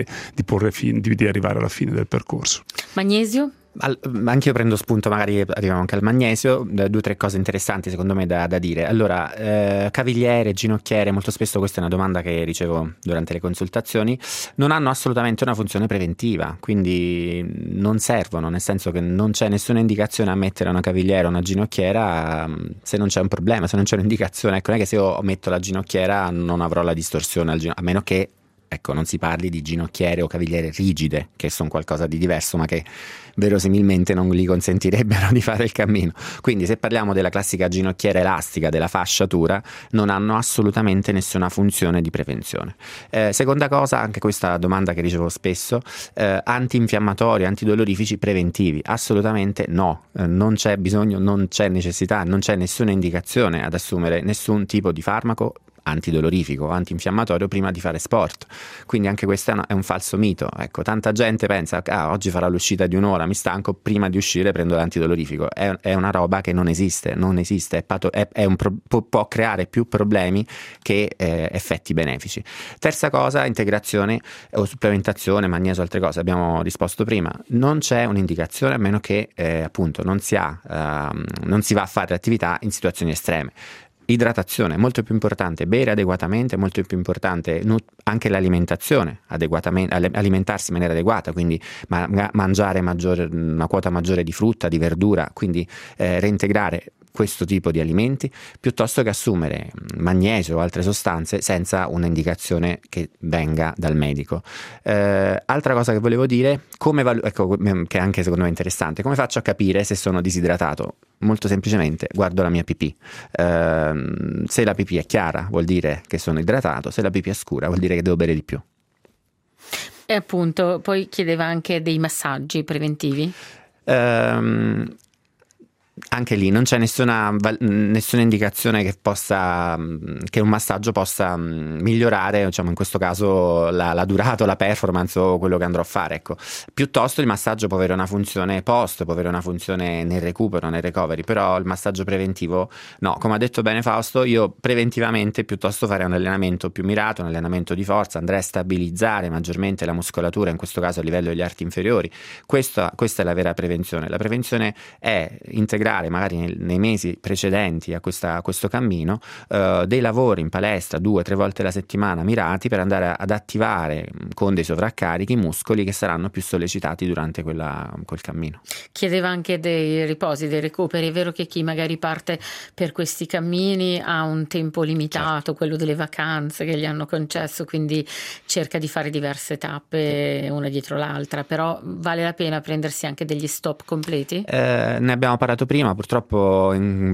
di arrivare alla fine del percorso. Magnesio? Anche io prendo spunto, magari arriviamo anche al magnesio. 2 o 3 cose interessanti secondo me da dire. Allora, cavigliere, ginocchiere, molto spesso questa è una domanda che ricevo durante le consultazioni, non hanno assolutamente una funzione preventiva, quindi non servono, nel senso che non c'è nessuna indicazione a mettere una cavigliera o una ginocchiera se non c'è un problema, se non c'è un'indicazione. Ecco, non è che se io metto la ginocchiera non avrò la distorsione a meno che, ecco, non si parli di ginocchiere o cavigliere rigide, che sono qualcosa di diverso, ma che verosimilmente non gli consentirebbero di fare il cammino. Quindi se parliamo della classica ginocchiera elastica, della fasciatura, non hanno assolutamente nessuna funzione di prevenzione. Seconda cosa, anche questa domanda che ricevo spesso, antinfiammatori, antidolorifici preventivi? Assolutamente no, non c'è bisogno, non c'è necessità, non c'è nessuna indicazione ad assumere nessun tipo di farmaco antidolorifico, antinfiammatorio prima di fare sport, quindi anche questo è un falso mito. Ecco, tanta gente pensa oggi farò l'uscita di un'ora, mi stanco, prima di uscire prendo l'antidolorifico. È una roba che non esiste, può creare più problemi che effetti benefici. Terza cosa, integrazione o supplementazione, magnesio, altre cose, abbiamo risposto prima, non c'è un'indicazione a meno che appunto non si va a fare attività in situazioni estreme. Idratazione, molto più importante, bere adeguatamente, molto più importante anche l'alimentazione adeguatamente, alimentarsi in maniera adeguata, quindi mangiare una quota maggiore di frutta, di verdura, quindi reintegrare questo tipo di alimenti piuttosto che assumere magnesio o altre sostanze senza un'indicazione che venga dal medico. Altra cosa che volevo dire, che anche secondo me è interessante, come faccio a capire se sono disidratato? Molto semplicemente guardo la mia pipì. Se la pipì è chiara vuol dire che sono idratato, se la pipì è scura vuol dire che devo bere di più. E appunto, poi chiedeva anche dei massaggi preventivi. Anche lì non c'è nessuna indicazione che un massaggio possa migliorare, diciamo in questo caso la durata o la performance o quello che andrò a fare. Ecco, piuttosto il massaggio può avere una funzione post, può avere una funzione nel recupero, nel recovery, però il massaggio preventivo no. Come ha detto bene Fausto, io preventivamente piuttosto farei un allenamento più mirato, un allenamento di forza, andrei a stabilizzare maggiormente la muscolatura, in questo caso a livello degli arti inferiori. Questa è la vera prevenzione. La prevenzione è integrare magari nei mesi precedenti a questo cammino dei lavori in palestra 2 o 3 volte alla settimana mirati per andare ad attivare con dei sovraccarichi i muscoli che saranno più sollecitati durante quel cammino. Chiedeva anche dei riposi, dei recuperi. È vero che chi magari parte per questi cammini ha un tempo limitato, certo, quello delle vacanze che gli hanno concesso, quindi cerca di fare diverse tappe una dietro l'altra, però vale la pena prendersi anche degli stop completi? Ne abbiamo parlato prima. prima, purtroppo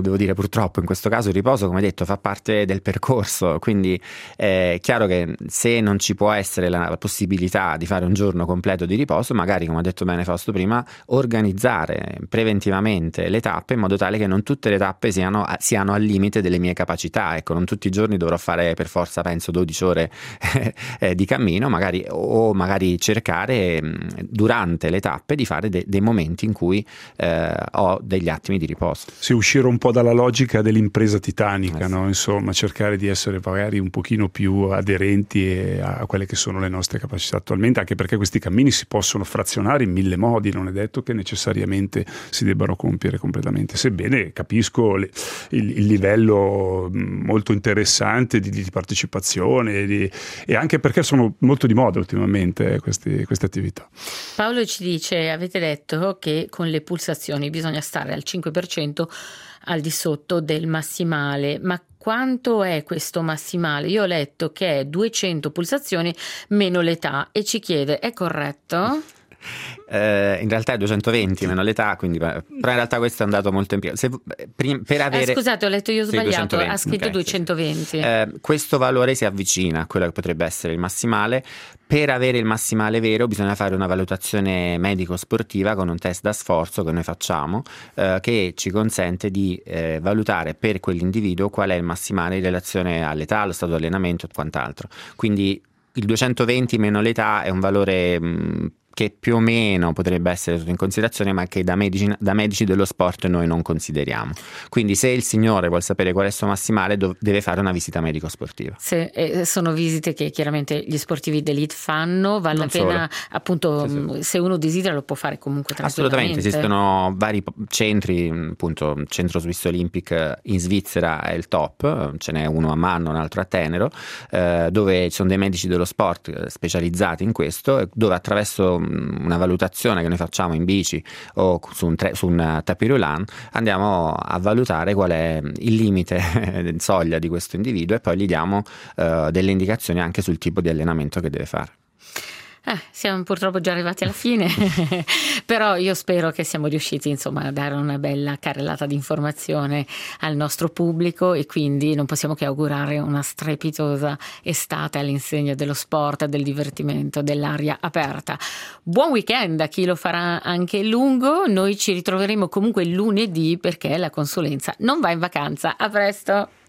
in questo caso il riposo, come detto, fa parte del percorso, quindi è chiaro che se non ci può essere la possibilità di fare un giorno completo di riposo, magari, come ha detto bene Fausto prima, organizzare preventivamente le tappe in modo tale che non tutte le tappe siano al limite delle mie capacità. Ecco, non tutti i giorni dovrò fare per forza, penso, 12 ore di cammino, magari cercare durante le tappe di fare dei momenti in cui ho degli attimi di riposo. Sì, uscire un po' dalla logica dell'impresa titanica, no? Insomma, cercare di essere magari un pochino più aderenti a quelle che sono le nostre capacità attualmente, anche perché questi cammini si possono frazionare in 1000 modi, non è detto che necessariamente si debbano compiere completamente, sebbene capisco il livello molto interessante di partecipazione e anche perché sono molto di moda ultimamente queste attività. Paolo ci dice: avete detto che con le pulsazioni bisogna stare al 5% al di sotto del massimale, ma quanto è questo massimale? Io ho letto che è 200 pulsazioni meno l'età e ci chiede: è corretto? In realtà è 220 meno l'età, quindi, però in realtà questo è un dato molto per avere... Scusate, ho letto io sbagliato, 220, ha scritto okay, 220. Questo valore si avvicina a quello che potrebbe essere il massimale. Per avere il massimale vero bisogna fare una valutazione medico-sportiva con un test da sforzo che noi facciamo, che ci consente di valutare per quell'individuo qual è il massimale in relazione all'età, allo stato di allenamento e quant'altro. Quindi il 220 meno l'età è un valore che più o meno potrebbe essere tenuto in considerazione, ma che da medici dello sport noi non consideriamo. Quindi se il signore vuol sapere qual è il suo massimale deve fare una visita medico-sportiva. Sì, sono visite che chiaramente gli sportivi d'elite fanno, vale la pena appunto, sì. Se uno desidera lo può fare comunque tranquillamente. Assolutamente, esistono vari centri, appunto il Centro Swiss Olympic in Svizzera è il top, ce n'è uno a Manno, un altro a Tenero, dove ci sono dei medici dello sport specializzati in questo, dove attraverso una valutazione che noi facciamo in bici o su un tapis roulant andiamo a valutare qual è il limite soglia di questo individuo e poi gli diamo delle indicazioni anche sul tipo di allenamento che deve fare. Siamo purtroppo già arrivati alla fine, però io spero che siamo riusciti insomma a dare una bella carrellata di informazione al nostro pubblico e quindi non possiamo che augurare una strepitosa estate all'insegna dello sport, del divertimento, dell'aria aperta. Buon weekend a chi lo farà anche lungo, noi ci ritroveremo comunque lunedì perché la consulenza non va in vacanza. A presto!